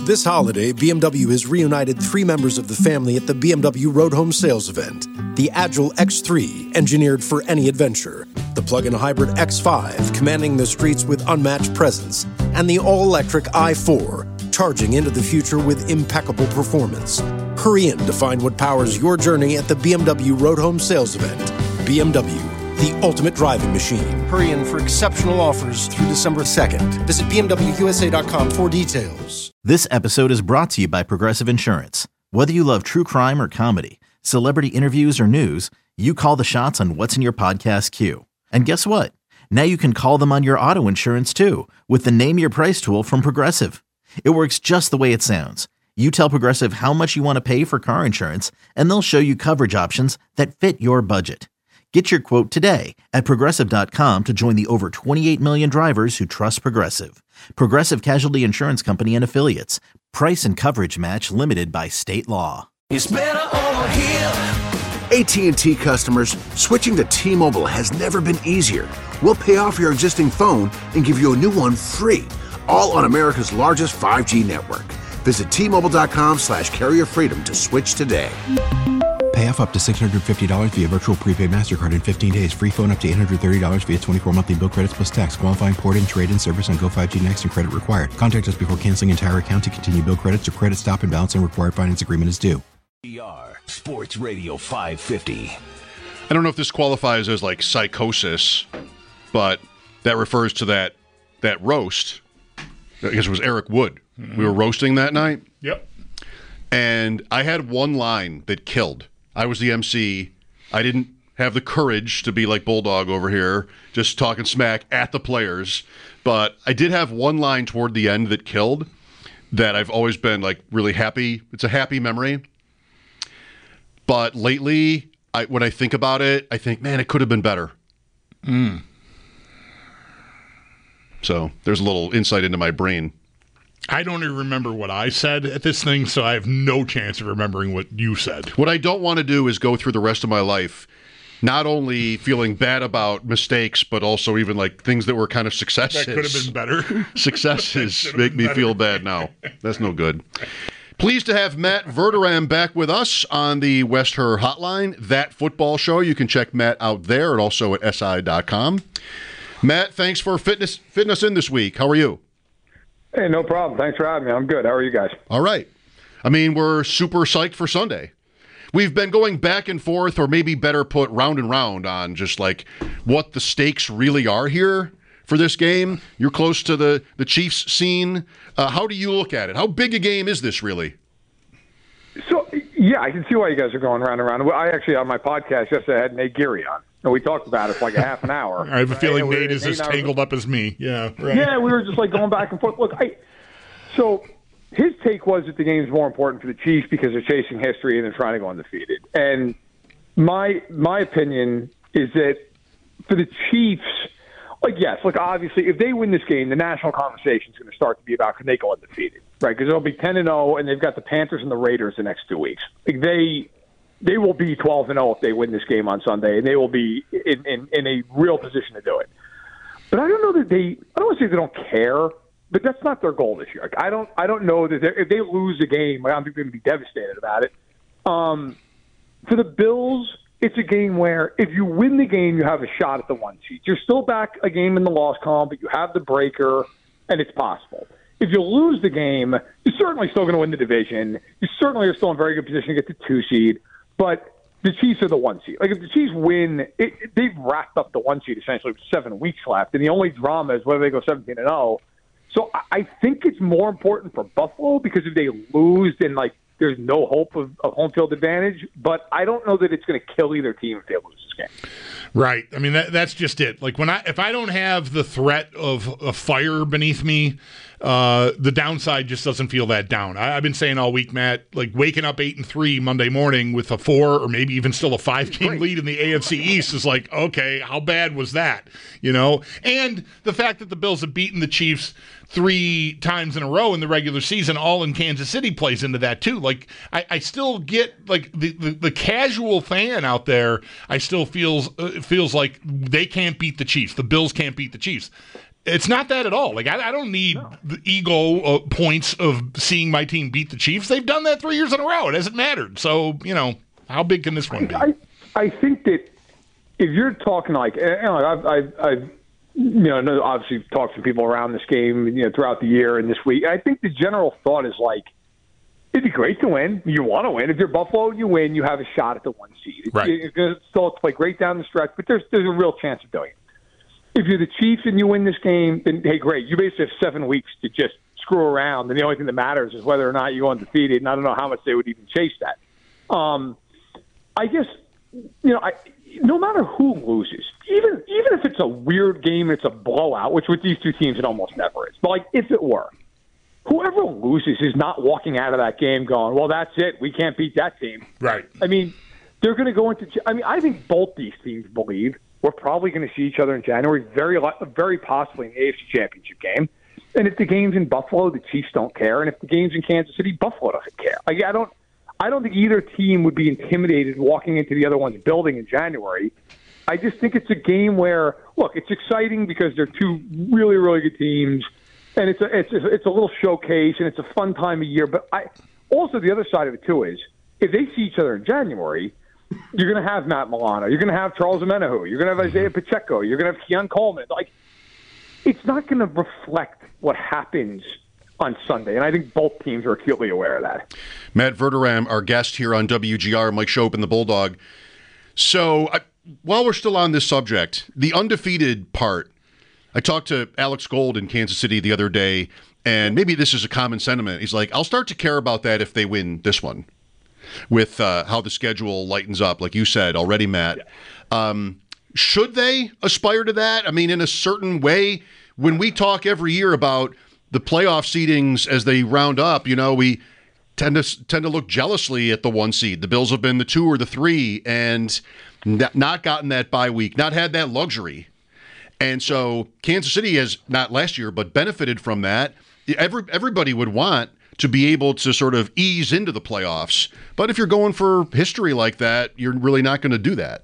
This holiday, BMW has reunited 3 members of the family at the BMW Road Home Sales event. The Agile X3, engineered for any adventure. The plug-in hybrid X5, commanding the streets with unmatched presence. And the all-electric i4, charging into the future with impeccable performance. Hurry in to find what powers your journey at the BMW Road Home Sales event. BMW, the ultimate driving machine. Hurry in for exceptional offers through December 2nd. Visit BMWUSA.com for details. This episode is brought to you by Progressive Insurance. Whether you love true crime or comedy, celebrity interviews or news, you call the shots on what's in your podcast queue. And guess what? Now you can call them on your auto insurance too with the Name Your Price tool from Progressive. It works just the way it sounds. You tell Progressive how much you want to pay for car insurance, and they'll show you coverage options that fit your budget. Get your quote today at Progressive.com to join the over 28 million drivers who trust Progressive. Progressive Casualty Insurance Company and Affiliates. Price and coverage match limited by state law. It's better over here. AT&T customers, switching to T-Mobile has never been easier. We'll pay off your existing phone and give you a new one free, all on America's largest 5G network. Visit T-Mobile.com/carrier freedom to switch today. Pay off up to $650 via virtual prepaid MasterCard in 15 days. Free phone up to $830 via 24 monthly bill credits plus tax. Qualifying port-in, trade-in service on Go5G Next and credit required. Contact us before canceling entire account to continue bill credits or credit stop and balance and required finance agreement is due. Sports Radio 550. I don't know if this qualifies as like psychosis, but that refers to that roast. I guess it was Eric Wood. Mm-hmm. We were roasting that night. Yep. And I had one line that killed. I was the MC. I didn't have the courage to be like Bulldog over here, just talking smack at the players. But I did have one line toward the end that killed that I've always been like really happy. It's a happy memory. But lately, when I think about it, I think, man, it could have been better. So there's a little insight into my brain. I don't even remember what I said at this thing, so I have no chance of remembering what you said. What I don't want to do is go through the rest of my life not only feeling bad about mistakes, but also even like things that were kind of successes. That could have been better. Successes make me feel bad now. That's no good. Pleased to have Matt Verderame back with us on the West Her Hotline, That Football Show. You can check Matt out there and also at SI.com. Matt, thanks for fitting us in this week. How are you? Hey, no problem. Thanks for having me. I'm good. How are you guys? All right. I mean, we're super psyched for Sunday. We've been going back and forth, or maybe better put, round and round on just like what the stakes really are here for this game. You're close to the Chiefs scene. How do you look at it? How big a game is this really? So, yeah, I can see why you guys are going round and round. I actually, on my podcast yesterday, I had Nate Geary on. And we talked about it for like a half an hour. I have a feeling Nate is as tangled up as me. Yeah, right. Yeah, we were just like going back and forth. Look, so his take was that the game is more important for the Chiefs because they're chasing history and they're trying to go undefeated. And my opinion is that for the Chiefs, like, yes, look, obviously, if they win this game, the national conversation is going to start to be about can they go undefeated, right? Because they'll be 10-0, and they've got the Panthers and the Raiders the next 2 weeks. Like they will be 12-0 if they win this game on Sunday, and they will be in a real position to do it. But I don't know that I don't want to say they don't care, but that's not their goal this year. Like, I don't know that if they lose the game, I don't think they're going to be devastated about it. For the Bills, it's a game where if you win the game, you have a shot at the 1 seed. You're still back a game in the loss column, but you have the breaker, and it's possible. If you lose the game, you're certainly still going to win the division. You certainly are still in very good position to get the 2 seed. But the Chiefs are the 1 seed. Like, if the Chiefs win, they've wrapped up the 1 seed essentially with 7 weeks left. And the only drama is whether they go 17-0. So I think it's more important for Buffalo because if they lose, then, like, there's no hope of home field advantage. But I don't know that it's going to kill either team if they lose this game. Right. I mean, that's just it. Like, if I don't have the threat of a fire beneath me, the downside just doesn't feel that down. I've been saying all week, Matt, like waking up 8-3 Monday morning with a 4 or maybe even still a 5-game lead in the AFC East is like, okay, how bad was that? You know, and the fact that the Bills have beaten the Chiefs 3 times in a row in the regular season, all in Kansas City, plays into that too. Like, I still get like the casual fan out there. I still feels like they can't beat the Chiefs. The Bills can't beat the Chiefs. It's not that at all. Like, I don't need the ego points of seeing my team beat the Chiefs. They've done that 3 years in a row. It hasn't mattered. So, how big can this one be? I think that if you're talking like, I've obviously talked to people around this game, throughout the year and this week. I think the general thought is like, it'd be great to win. You want to win. If you're Buffalo, you win. You have a shot at the 1 seed. Right. You're going to still play great down the stretch, but there's a real chance of doing it. If you're the Chiefs and you win this game, then hey, great. You basically have 7 weeks to just screw around, and the only thing that matters is whether or not you go undefeated. And I don't know how much they would even chase that. I guess no matter who loses, even if it's a weird game, it's a blowout, which with these two teams it almost never is. But like if it were, whoever loses is not walking out of that game going, well, that's it. We can't beat that team. Right. I mean, they're going to go into – I think both these teams believe we're probably going to see each other in January, very possibly in the AFC Championship game. And if the game's in Buffalo, the Chiefs don't care. And if the game's in Kansas City, Buffalo doesn't care. Like, I don't think either team would be intimidated walking into the other one's building in January. I just think it's a game where, look, it's exciting because they're two really, really good teams. And it's a little showcase, and it's a fun time of year. But also the other side of it, too, is if they see each other in January, you're going to have Matt Milano. You're going to have Charles Omenihu. You're going to have Isaiah Pacheco. You're going to have Keon Coleman. Like, it's not going to reflect what happens on Sunday. And I think both teams are acutely aware of that. Matt Verderam, our guest here on WGR, Mike Schopp and the Bulldog. So while we're still on this subject, the undefeated part, I talked to Alex Gold in Kansas City the other day, and maybe this is a common sentiment. He's like, I'll start to care about that if they win this one, with how the schedule lightens up, like you said already, Matt. Yeah. Should they aspire to that? I mean, in a certain way, when we talk every year about the playoff seedings as they round up, we tend to look jealously at the 1 seed. The Bills have been the 2 or the 3 and not gotten that bye week, not had that luxury. And so Kansas City has, not last year, but benefited from that. Everybody would want to be able to sort of ease into the playoffs. But if you're going for history like that, you're really not going to do that.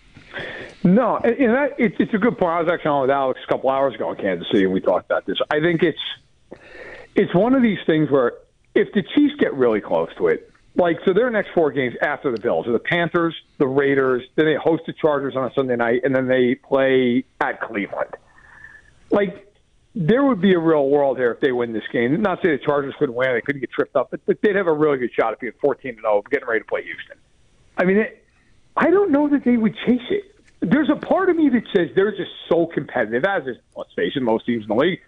No, and it's a good point. I was actually on with Alex a couple hours ago in Kansas City, and we talked about this. I think it's one of these things where if the Chiefs get really close to it, so their next 4 games after the Bills are the Panthers, the Raiders, then they host the Chargers on a Sunday night, and then they play at Cleveland. There would be a real world here if they win this game. Not to say the Chargers couldn't win, they couldn't get tripped up, but they'd have a really good shot at being 14-0, getting ready to play Houston. I mean, I don't know that they would chase it. There's a part of me that says they're just so competitive, as is, let's face it, most teams in the league.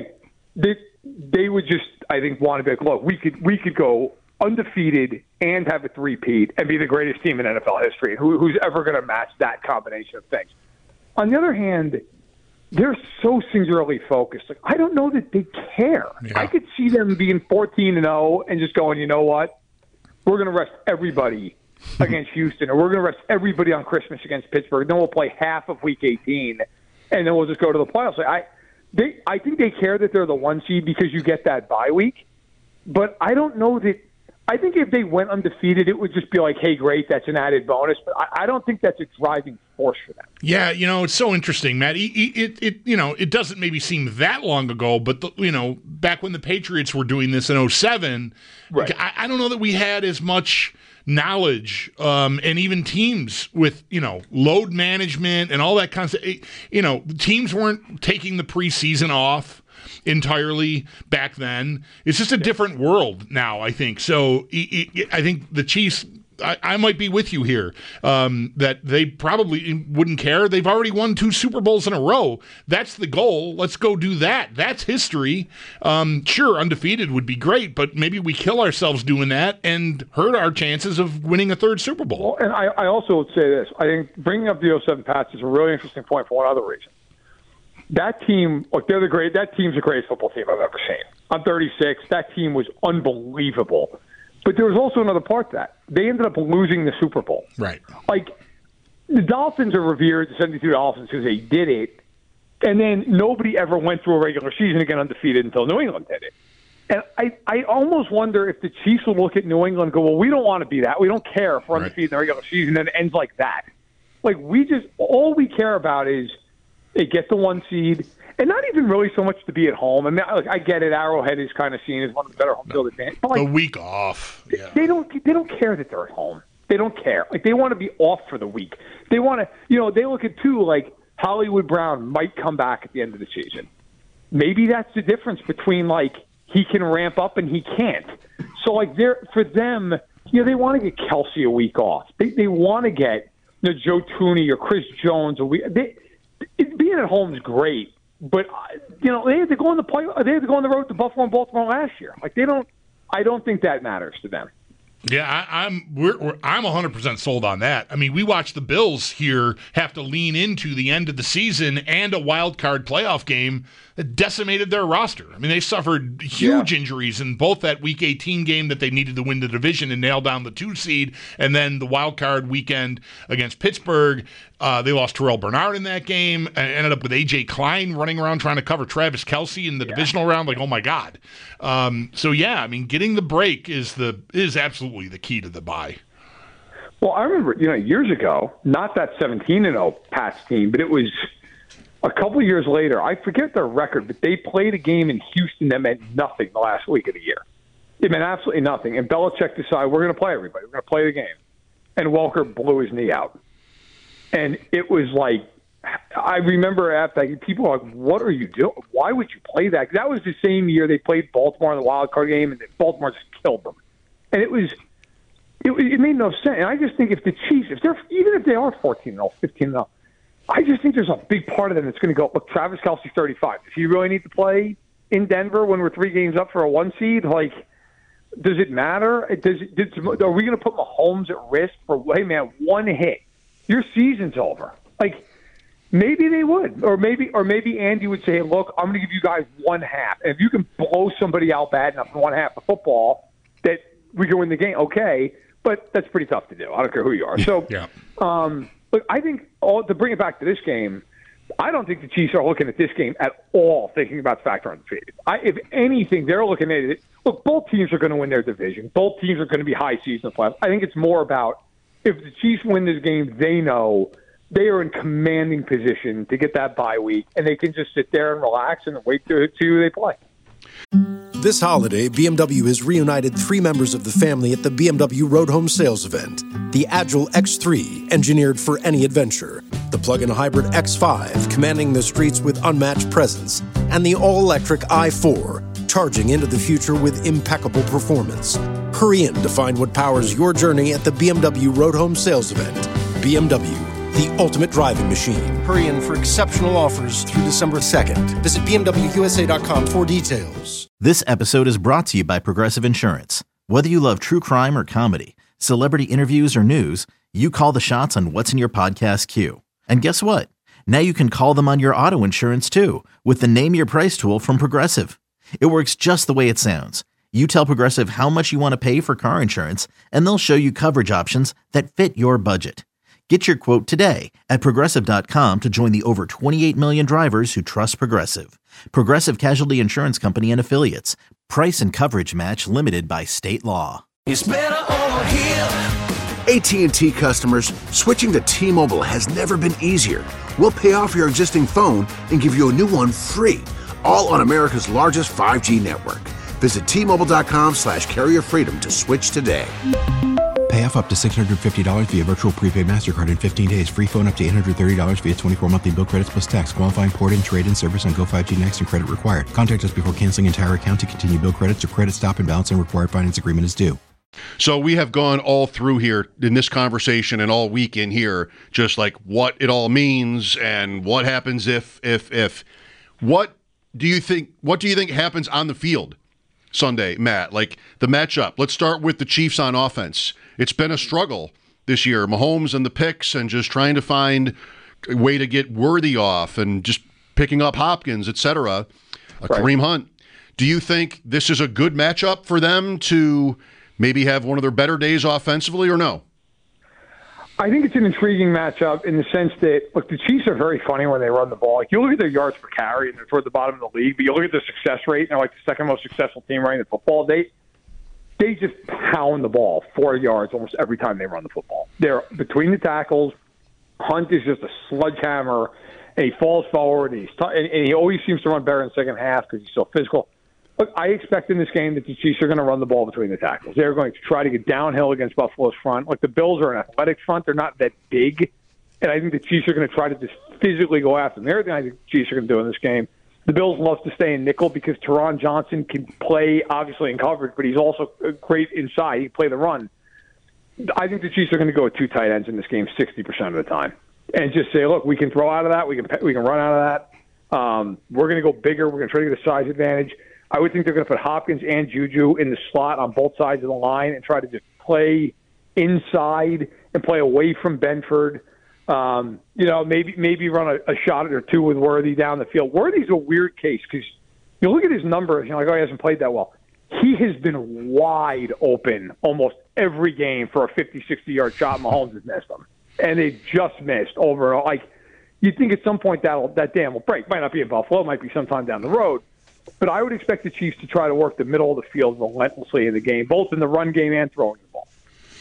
They would just, I think, want to be like, look, we could go undefeated and have a three-peat and be the greatest team in NFL history. Who's ever going to match that combination of things? On the other hand, they're so singularly focused. I don't know that they care. Yeah. I could see them being 14-0 and just going, you know what? We're going to rest everybody against Houston, or we're going to rest everybody on Christmas against Pittsburgh. Then we'll play half of Week 18, and then we'll just go to the playoffs. I think they care that they're the 1 seed because you get that bye week. But I don't know that. I think if they went undefeated, it would just be like, hey, great, that's an added bonus. But I don't think that's a driving force for them. Yeah, it's so interesting, Matt. It doesn't maybe seem that long ago, but back when the Patriots were doing this in 2007, right. I don't know that we had as much knowledge and even teams with load management and all that kind of stuff. Teams weren't taking the preseason off entirely back then. It's just a different world now, I think. So I think the Chiefs, I might be with you here, that they probably wouldn't care. They've already won 2 Super Bowls in a row. That's the goal. Let's go do that. That's history. Sure, undefeated would be great, but maybe we kill ourselves doing that and hurt our chances of winning a 3rd Super Bowl. Well, and I also would say this. I think bringing up the 2007 Pats is a really interesting point for one other reason. That team, that team's the greatest football team I've ever seen. I'm 36. That team was unbelievable. But there was also another part to that. They ended up losing the Super Bowl. Right. The Dolphins are revered, the 72 Dolphins, because they did it. And then nobody ever went through a regular season again undefeated until New England did it. And I almost wonder if the Chiefs will look at New England and go, well, we don't want to be that. We don't care if we're undefeated in the regular season and it ends like that. All we care about is they get the 1 seed, and not even really so much to be at home. I mean, I get it. Arrowhead is kind of seen as one of the better home field advantages. But a week off. Yeah. They don't care that they're at home. They don't care. Like, they want to be off for the week. They want to, they look at too, like Hollywood Brown might come back at the end of the season. Maybe that's the difference between like he can ramp up and he can't. So like for them, they want to get Kelsey a week off. They want to get Joe Tooney or Chris Jones a week. Being at home is great, but they had to go on the play. They had to go on the road to Buffalo and Baltimore last year. Like they don't. I don't think that matters to them. Yeah, I'm 100% sold on that. I mean, we watched the Bills here have to lean into the end of the season and a wild card playoff game that decimated their roster. I mean, they suffered huge injuries in both that Week 18 game that they needed to win the division and nail down the 2 seed, and then the wild card weekend against Pittsburgh. They lost Terrell Bernard in that game and ended up with A.J. Klein running around trying to cover Travis Kelce in the divisional round. Like, oh, my God. I mean, getting the break is absolutely the key to the bye. Well, I remember, years ago, not that 17-0 Pats team, but it was a couple years later. I forget their record, but they played a game in Houston that meant nothing the last week of the year. It meant absolutely nothing. And Belichick decided, we're going to play everybody. We're going to play the game. And Welker blew his knee out. And it was like, I remember after people were like, what are you doing? Why would you play that? That was the same year they played Baltimore in the wild card game, and Baltimore just killed them. And it made no sense. And I just think if the Chiefs, even if they are 14-0, 15-0, I just think there's a big part of them that's going to go, look, Travis Kelce's 35. Does he really need to play in Denver when we're 3 games up for a 1 seed? Like, does it matter? Are we going to put Mahomes at risk for, hey, man, 1 hit? Your season's over. Like, maybe they would. Or maybe Andy would say, hey, look, I'm going to give you guys 1 half. And if you can blow somebody out bad enough in 1 half of football that we can win the game, okay. But that's pretty tough to do. I don't care who you are. So, look, I think to bring it back to this game, I don't think the Chiefs are looking at this game at all thinking about the factor undefeated. If anything, they're looking at it. Look, both teams are going to win their division. Both teams are going to be high season playoffs. I think it's more about if the Chiefs win this game, they know they are in commanding position to get that bye week, and they can just sit there and relax and wait to see who they play. This holiday, BMW has reunited 3 members of the family at the BMW Road Home Sales Event. The Agile X3, engineered for any adventure. The plug-in hybrid X5, commanding the streets with unmatched presence. And the all-electric i4, charging into the future with impeccable performance. Hurry in to find what powers your journey at the BMW Road Home Sales Event. BMW, the ultimate driving machine. Hurry in for exceptional offers through December 2nd. Visit BMWUSA.com for details. This episode is brought to you by Progressive Insurance. Whether you love true crime or comedy, celebrity interviews or news, you call the shots on what's in your podcast queue. And guess what? Now you can call them on your auto insurance too with the Name Your Price tool from Progressive. It works just the way it sounds. You tell Progressive how much you want to pay for car insurance, and they'll show you coverage options that fit your budget. Get your quote today at Progressive.com to join the over 28 million drivers who trust Progressive. Progressive Casualty Insurance Company and Affiliates. Price and coverage match limited by state law. It's better over here. AT&T customers, switching to T-Mobile has never been easier. We'll pay off your existing phone and give you a new one free, all on America's largest 5G network. Visit T-Mobile.com/carrierfreedom to switch today. Pay off up to $650 via virtual prepaid MasterCard in 15 days. Free phone up to $830 via 24 monthly bill credits plus tax. Qualifying port and trade-in service on Go 5G Next and credit required. Contact us before canceling entire account to continue bill credits or credit stop and balance and required finance agreement is due. So we have gone all through here in this conversation and all week in here, just like what it all means and what happens if. What do you think happens on the field Sunday, Matt? Like the matchup. Let's start with the Chiefs on offense. It's been a struggle this year. Mahomes and the picks and just trying to find a way to get Worthy off and just picking up Hopkins, etc. Kareem Hunt. Do you think this is a good matchup for them to maybe have one of their better days offensively or no? I think it's an intriguing matchup in the sense that, look, the Chiefs are very funny when they run the ball. Like, you look at their yards per carry, and they're toward the bottom of the league, but you look at their success rate, and they're like the second most successful team running the football. They just pound the ball 4 yards almost every time they run the football. They're between the tackles. Hunt is just a sledgehammer, and he falls forward, and and he always seems to run better in the second half because he's so physical. Look, I expect in this game that the Chiefs are going to run the ball between the tackles. They're going to try to get downhill against Buffalo's front. Like, the Bills are an athletic front. They're not that big. And I think the Chiefs are going to try to just physically go after them. Everything I think the Chiefs are going to do in this game. The Bills love to stay in nickel because Teron Johnson can play, obviously, in coverage, but he's also great inside. He can play the run. I think the Chiefs are going to go with 2 tight ends in this game 60% of the time. And just say, look, we can throw out of that. We can run out of that. We're going to go bigger. We're going to try to get a size advantage. I would think they're going to put Hopkins and Juju in the slot on both sides of the line and try to just play inside and play away from Benford. Maybe run a shot or two with Worthy down the field. Worthy's a weird case because you look at his numbers, he hasn't played that well. He has been wide open almost every game for a 50, 60-yard shot. Mahomes has missed them. And they just missed over. Like, you'd think at some point that dam will break. Might not be in Buffalo. It might be sometime down the road. But I would expect the Chiefs to try to work the middle of the field relentlessly in the game, both in the run game and throwing the ball.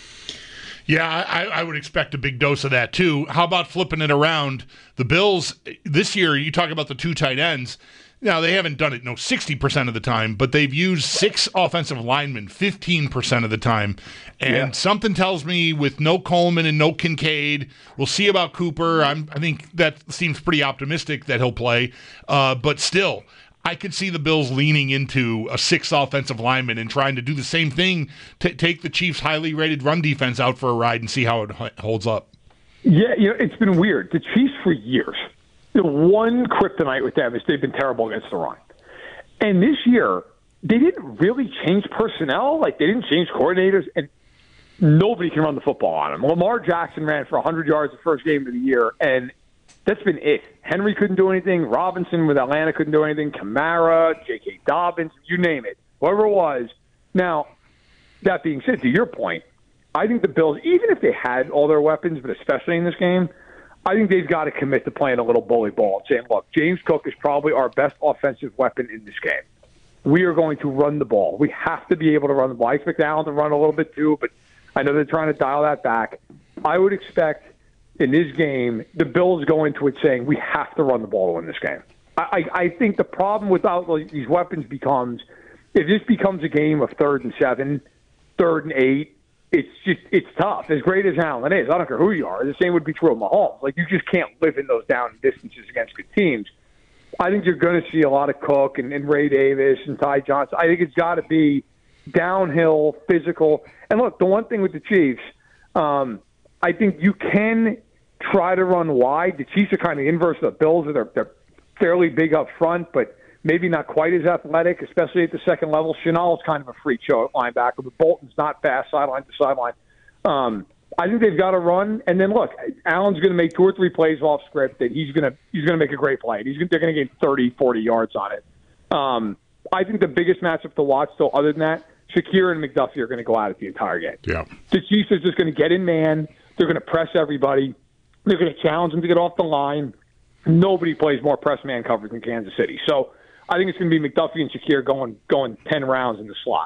Yeah, I would expect a big dose of that, too. How about flipping it around? The Bills, this year, you talk about the 2 tight ends. Now, they haven't done it 60% of the time, but they've used 6 offensive linemen 15% of the time. And something tells me with no Coleman and no Kincaid, we'll see about Cooper. I think that seems pretty optimistic that he'll play. But still, I could see the Bills leaning into a 6 offensive lineman and trying to do the same thing, take the Chiefs' highly rated run defense out for a ride and see how it holds up. Yeah, it's been weird. The Chiefs for years, the one kryptonite with them is they've been terrible against the run. And this year, they didn't really change personnel. Like, they didn't change coordinators, and nobody can run the football on them. Lamar Jackson ran for 100 yards the first game of the year, and that's been it. Henry couldn't do anything. Robinson with Atlanta couldn't do anything. Kamara, J.K. Dobbins, you name it. Whoever it was. Now, that being said, to your point, I think the Bills, even if they had all their weapons, but especially in this game, I think they've got to commit to playing a little bully ball and saying, look, James Cook is probably our best offensive weapon in this game. We are going to run the ball. We have to be able to run the ball. I expect Allen to run a little bit too, but I know they're trying to dial that back. I would expect in this game, the Bills go into it saying, we have to run the ball to win this game. I think the problem without these weapons becomes, if this becomes a game of 3rd and 7, 3rd and 8, it's tough. As great as Allen is, I don't care who you are. The same would be true of Mahomes. Like, you just can't live in those down distances against good teams. I think you're going to see a lot of Cook and Ray Davis and Ty Johnson. I think it's got to be downhill, physical. And look, the one thing with the Chiefs, I think you can try to run wide. The Chiefs are kind of the inverse of the Bills. They're fairly big up front, but maybe not quite as athletic, especially at the second level. Chenal is kind of a freak show at linebacker, but Bolton's not fast sideline to sideline. I think they've got to run. And then, look, Allen's going to make 2 or 3 plays off script that he's going to make a great play. They're going to gain 30, 40 yards on it. I think the biggest matchup to watch, though, other than that, Shakir and McDuffie are going to go at it the entire game. Yeah. The Chiefs are just going to get in man. They're going to press everybody. They're going to challenge them to get off the line. Nobody plays more press man coverage than Kansas City. So I think it's going to be McDuffie and Shakir going 10 rounds in the slot.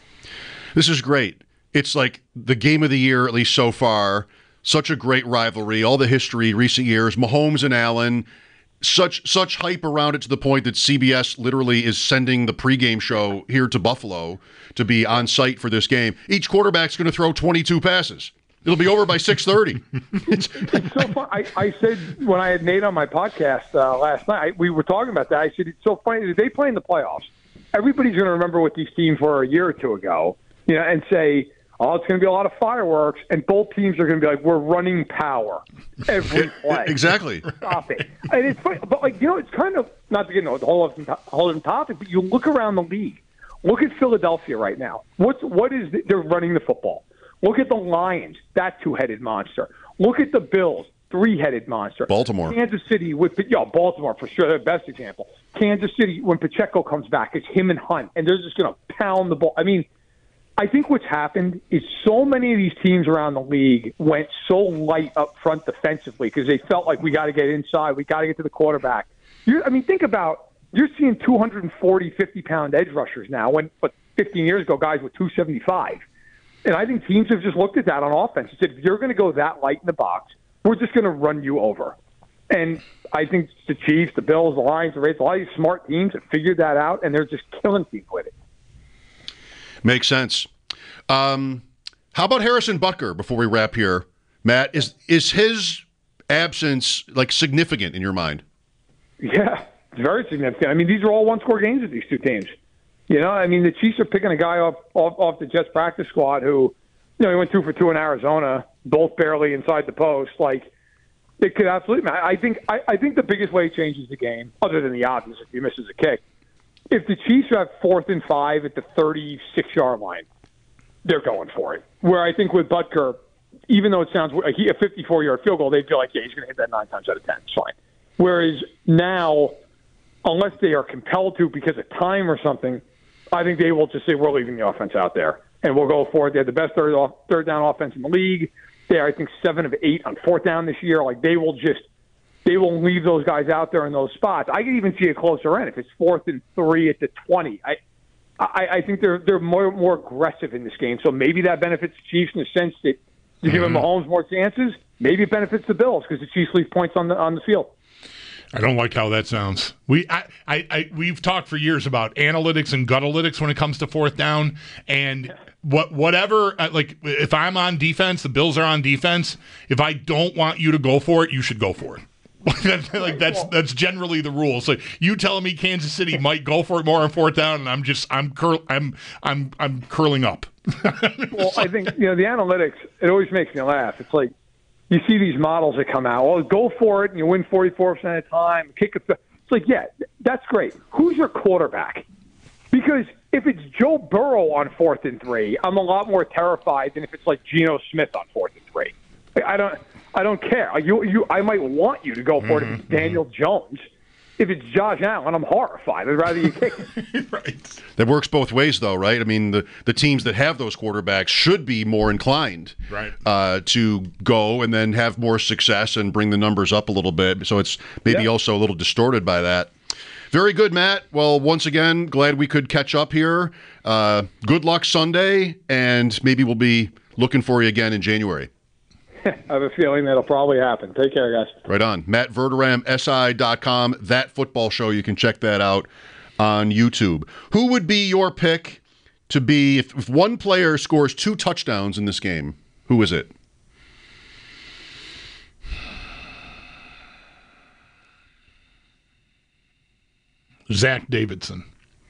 This is great. It's like the game of the year, at least so far. Such a great rivalry. All the history, recent years. Mahomes and Allen. Such hype around it to the point that CBS literally is sending the pregame show here to Buffalo to be on site for this game. Each quarterback's going to throw 22 passes. It'll be over by 6:30. It's so fun. I said when I had Nate on my podcast last night, we were talking about that. I said, it's so funny. They play in the playoffs. Everybody's going to remember what these teams were a year or two ago, and say, oh, it's going to be a lot of fireworks, and both teams are going to be like, we're running power every play. Exactly. Stop it. And it's funny, but it's kind of, not to get into the whole other topic, but you look around the league. Look at Philadelphia right now. They're running the football. Look at the Lions, that 2-headed monster. Look at the Bills, 3-headed monster. Baltimore. Kansas City Baltimore for sure, their best example. Kansas City, when Pacheco comes back, it's him and Hunt, and they're just going to pound the ball. I mean, I think what's happened is so many of these teams around the league went so light up front defensively because they felt like we got to get inside, we got to get to the quarterback. Think about, you're seeing 240, 50-pound edge rushers now, but 15 years ago, guys were 275. And I think teams have just looked at that on offense and said, if you're going to go that light in the box, we're just going to run you over. And I think the Chiefs, the Bills, the Lions, the Raiders, a lot of these smart teams have figured that out, and they're just killing people with it. Makes sense. How about Harrison Butker before we wrap here? Matt, is his absence significant in your mind? Yeah, it's very significant. I mean, these are all one-score games with these two teams. The Chiefs are picking a guy off the Jets practice squad who, he went 2 for 2 in Arizona, both barely inside the post. It could absolutely. I think the biggest way it changes the game, other than the obvious, if he misses a kick, if the Chiefs have 4th and 5 at the 36-yard line, they're going for it. Where I think with Butker, even though it sounds like a 54-yard field goal, they'd feel like, yeah, he's going to hit that 9 times out of 10. It's fine. Whereas now, unless they are compelled to because of time or something, I think they will just say, we're leaving the offense out there, and we'll go for it. They have the best third down offense in the league. They are, I think, 7 of 8 on 4th down this year. They will leave those guys out there in those spots. I could even see a closer end if it's 4th and 3 at the 20. I think they're more aggressive in this game. So maybe that benefits the Chiefs in the sense that you're giving Mahomes more chances. Maybe it benefits the Bills because the Chiefs leave points on the field. I don't like how that sounds. We've talked for years about analytics and gutalytics when it comes to 4th down, and whatever. If I'm on defense, the Bills are on defense. If I don't want you to go for it, you should go for it. That's generally the rule. So you telling me Kansas City might go for it more on 4th down, and I'm curling up. Well, I think the analytics. It always makes me laugh. It's like you see these models that come out. Well, go for it, and you win 44% of the time. Kick it. It's like, yeah, that's great. Who's your quarterback? Because if it's Joe Burrow on 4th and 3, I'm a lot more terrified than if it's like Geno Smith on 4th and 3. I don't care. I might want you to go for it if it's Daniel Jones. If it's Josh Allen, I'm horrified. I'd rather you kick it. Right. That works both ways, though, right? I mean, the teams that have those quarterbacks should be more inclined to go and then have more success and bring the numbers up a little bit. So it's maybe also a little distorted by that. Very good, Matt. Well, once again, glad we could catch up here. Good luck Sunday, and maybe we'll be looking for you again in January. I have a feeling that'll probably happen. Take care, guys. Right on. Matt Verderame, SI.com. That Football Show. You can check that out on YouTube. Who would be your pick to be, if one player scores 2 touchdowns in this game, who is it? Zach Davidson.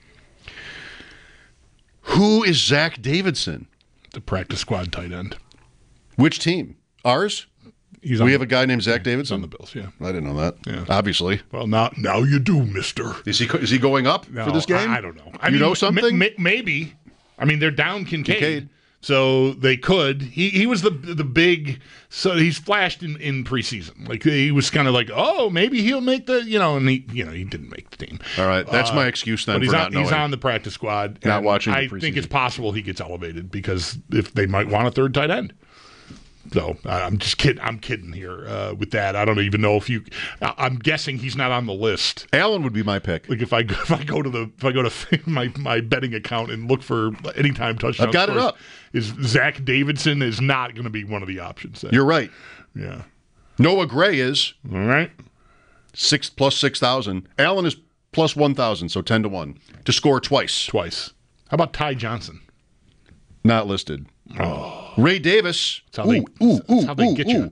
Who is Zach Davidson? The practice squad tight end. Which team? Ours? We have a guy named Zach Davidson on the Bills. Yeah, I didn't know that. Yeah. Obviously. Well, now you do, Mister. Is he going up for this game? I don't know. You know something? Maybe. I mean, they're down Kincaid. So they could. He was the big. So he's flashed in preseason. He was kind of like, oh, maybe he'll make the and he didn't make the team. All right, that's my excuse then. But he's on the practice squad. Not watching. I think it's possible he gets elevated because if they might want a third tight end. So I'm just kidding. I'm kidding here with that. I don't even know if you. I'm guessing he's not on the list. Allen would be my pick. If I go to my betting account and look for anytime touchdowns, I've got it up. Is Zach Davidson is not going to be one of the options. Then. You're right. Yeah. Noah Gray is all right. 6 plus 6,000. Allen is plus 1,000, so 10-1 to score twice. How about Ty Johnson? Not listed. Oh. Ray Davis. That's how they get you.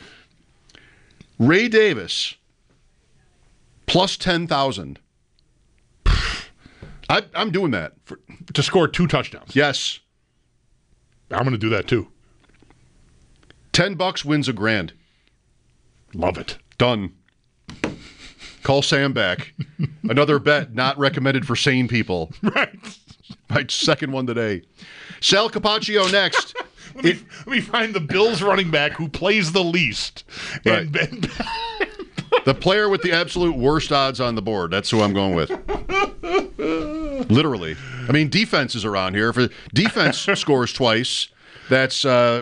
Ray Davis plus 10,000. I'm doing that to score 2 touchdowns. Yes, I'm going to do that too. $10 wins $1,000. Love it. Done. Call Sam back. Another bet not recommended for sane people. Right. My second one today. Sal Capaccio next. Let me find the Bills running back who plays the least. Right. The player with the absolute worst odds on the board. That's who I'm going with. Literally. I mean, defense is around here. If a defense scores twice, that's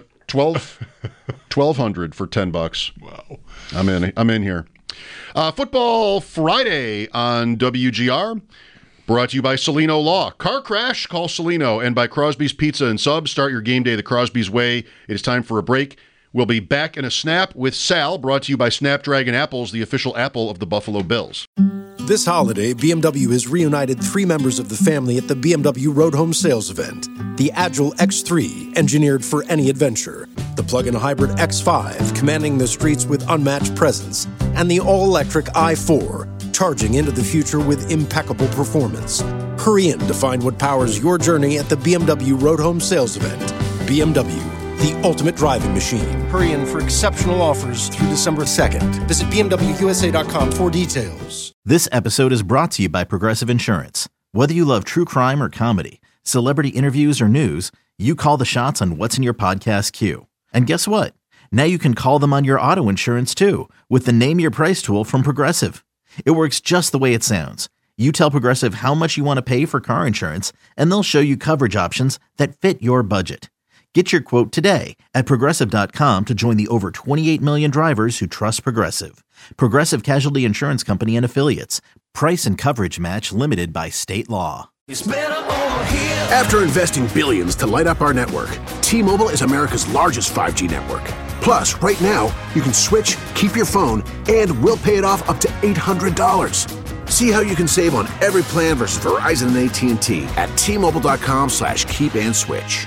1,200 for $10. Wow. I'm in here. Football Friday on WGR. Brought to you by Celino Law. Car crash? Call Celino. And by Crosby's Pizza and Subs. Start your game day the Crosby's way. It is time for a break. We'll be back in a snap with Sal, brought to you by Snapdragon Apples, the official apple of the Buffalo Bills. This holiday, BMW has reunited 3 members of the family at the BMW Road Home Sales Event. The Agile X3, engineered for any adventure. The plug-in hybrid X5, commanding the streets with unmatched presence. And the all-electric i4, charging into the future with impeccable performance. Hurry in to find what powers your journey at the BMW Road Home Sales Event. BMW, the ultimate driving machine. Hurry in for exceptional offers through December 2nd. Visit BMWUSA.com for details. This episode is brought to you by Progressive Insurance. Whether you love true crime or comedy, celebrity interviews or news, you call the shots on what's in your podcast queue. And guess what? Now you can call them on your auto insurance too with the Name Your Price tool from Progressive. It works just the way it sounds. You tell Progressive how much you want to pay for car insurance, and they'll show you coverage options that fit your budget. Get your quote today at Progressive.com to join the over 28 million drivers who trust Progressive. Progressive Casualty Insurance Company and Affiliates. Price and coverage match limited by state law. It's better over here. After investing billions to light up our network, T-Mobile is America's largest 5G network. Plus, right now, you can switch, keep your phone, and we'll pay it off up to $800. See how you can save on every plan versus Verizon and AT&T at T-Mobile.com/keep-and-switch.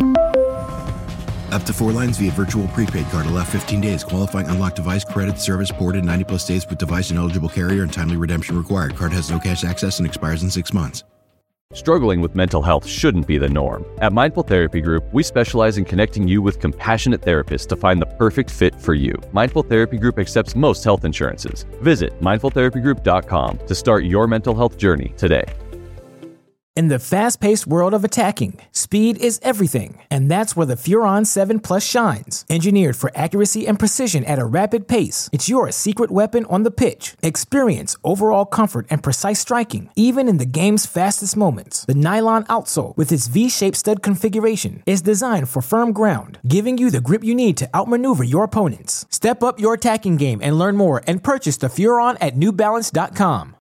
Up to 4 lines via virtual prepaid card. Allow 15 days. Qualifying unlocked device credit service ported 90+ days with device and eligible carrier and timely redemption required. Card has no cash access and expires in 6 months. Struggling with mental health shouldn't be the norm. At Mindful Therapy Group, we specialize in connecting you with compassionate therapists to find the perfect fit for you. Mindful Therapy Group accepts most health insurances. Visit mindfultherapygroup.com to start your mental health journey today. In the fast-paced world of attacking, speed is everything, and that's where the Furon 7 Plus shines. Engineered for accuracy and precision at a rapid pace, it's your secret weapon on the pitch. Experience overall comfort and precise striking, even in the game's fastest moments. The nylon outsole, with its V-shaped stud configuration, is designed for firm ground, giving you the grip you need to outmaneuver your opponents. Step up your attacking game and learn more and purchase the Furon at NewBalance.com.